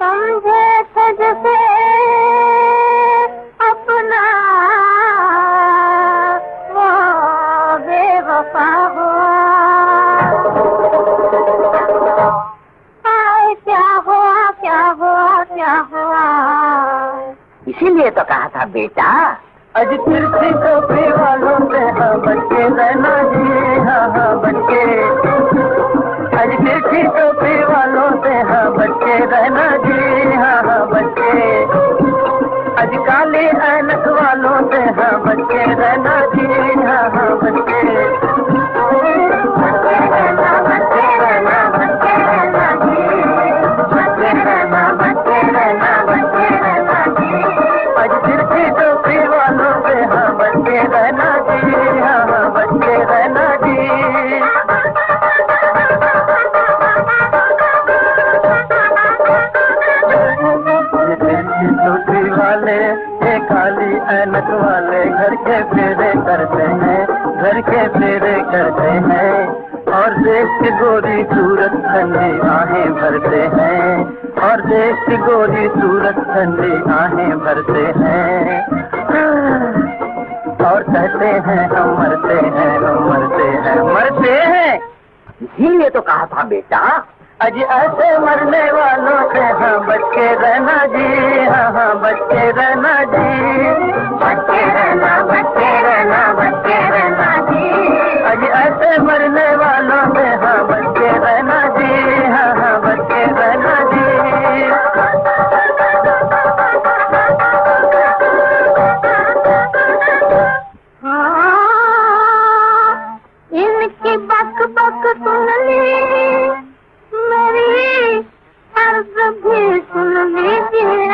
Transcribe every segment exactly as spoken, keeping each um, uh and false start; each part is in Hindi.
समझे तुझसे अपना वो बेवफा हुआ। आए क्या हुआ क्या हुआ क्या हुआ। इसीलिए तो कहा था बेटा, अज तिरछी टोपी वालों से हाँ बच्चे रहना जी, हाँ हाँ बच्चे। अज तिरछी टोपी वालों से हाँ बच्चे रहना जी, हाँ हाँ बच्चे। अज काले ऐनक वालों से हाँ बच्चे रहना जी, हाँ हाँ बच्चे। बच्चे रहना बच्चे रहना बच्चे रहना जी, बच्चे रहना बच्चे रहना बच्चे रहना जी। अज तिरछी टोपी वालों से हाँ बच्चे रहना जी, हाँ हाँ बच्चे रहना जी। टोपी वाले ये काली ऐनक वाले घर के फेरे करते हैं, घर के फेरे करते हैं। और देश की गोरी सूरत ठंडी आहें भरते हैं, और देश की गोरी सूरत ठंडी आहें भरते हैं। और कहते हैं हम मरते हैं, हम मरते हैं, मरते हैं। इसीलिए तो कहा था बेटा, अज ऐसे मरने वालों से हाँ बच्चे रहना जी, हाँ हाँ बच्चे रहना जी, बच्चे रहना बच्चे रहना बच्चे रहना जी। अज ऐसे मरने वालों से हाँ बच्चे रहना जी, हाँ हाँ बच्चे रहना जी। इनकी बक बक सुन ली, मेरी अर्ज भी सुन लीजिए।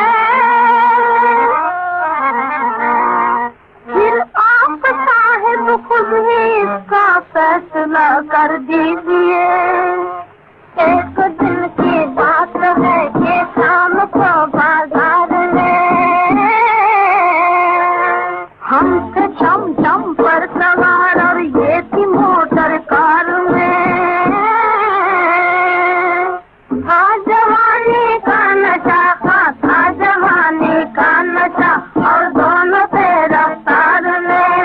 फिर आप साहिब खुद ही इसका फैसला कर दीजिए। एक दिन की बात है कि शाम को बाजार में हमसे चम चम पर सवार और ये थी मोटर कार में। था जवानी का नशा, था जवानी का नशा और दोनों से रफ्तार में।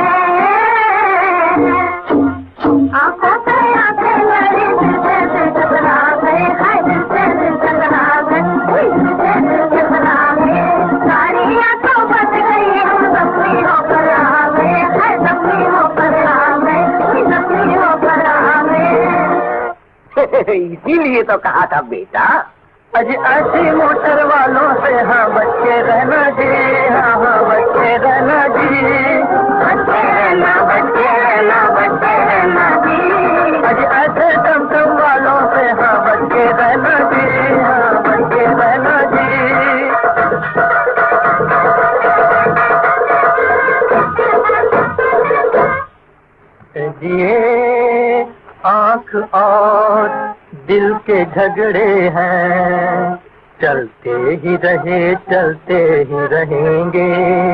आंखों से आंखें लड़ी, दिल से दिल टकरा गए, हाय दिल से दिल टकरा गए, दिल से दिल टकरा गए। सारी आंखों बच गई, हम जख्मी होकर आ गए, हाय जख्मी होकर आ गए, जख्मी होकर आ गए। इसीलिए तो कहा था बेटा, अज ऐसी मोटर वालों से हाँ बच्चे रहना जी, हाँ हाँ बच्चे रहना जी, बच्चे रहना बच्चे रहना बच्चे रहना जी। अज ऐसे टमटम वालों से हाँ बच्चे रहना जी, हाँ बच्चे रहना जी। ये आँख और दिल के झगड़े हैं, चलते ही रहे चलते ही रहेंगे।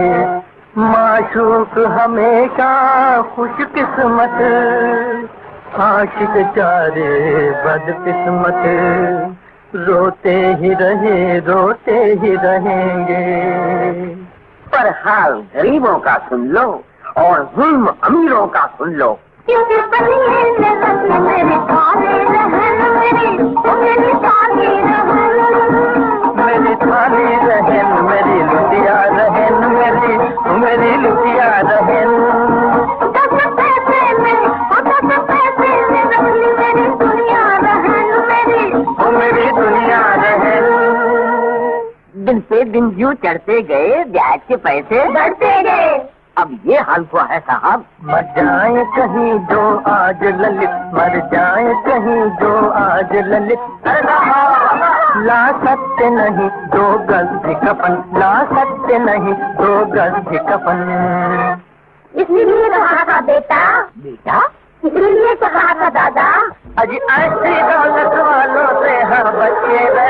माशूक हमेशा खुशकिस्मत, आशिक चारे बदकिस्मत। रोते ही रहे रोते ही रहेंगे। पर हाल गरीबों का सुन लो और जुल्म अमीरों का सुन लो। क्योंकि मेरी थाली रहन, मेरी मेरी थाली रहन, मेरी थाली रहन, मेरी लुटिया रहन, मेरी मेरी लुटिया रहन। दस पैसे में दस पैसे में रखली मेरी दुनिया रहन, मेरी मेरी दुनिया रहन। दिन पे दिन यूं चढ़ते गए, ब्याज के पैसे बढ़ते गए। अब ये हाल हुआ है साहब। मर जाए कहीं जो आज ललित, मर जाए कहीं जो आज ललित। ला सकते नहीं दो गज भी कफन, ला सकते नहीं दो गज भी कफन। इसीलिए कहा था बेटा, बेटा इसीलिए कहा था दादा, अज ऐसी दौलत वालों से हाँ बच्चे